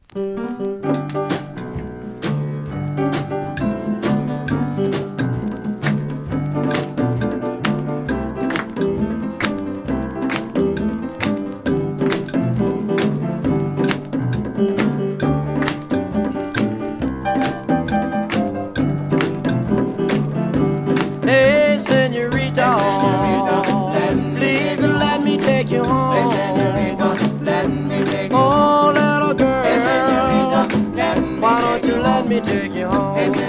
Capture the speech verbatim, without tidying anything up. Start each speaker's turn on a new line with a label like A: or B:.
A: Hey, senorita, please let me take you home.
B: Hey, senorita, let me take you home.
A: Oh, little girl,
B: Hey, senorita, let me
A: why don't
B: take
A: you
B: you
A: let
B: home.
A: me take you home?
B: Hey,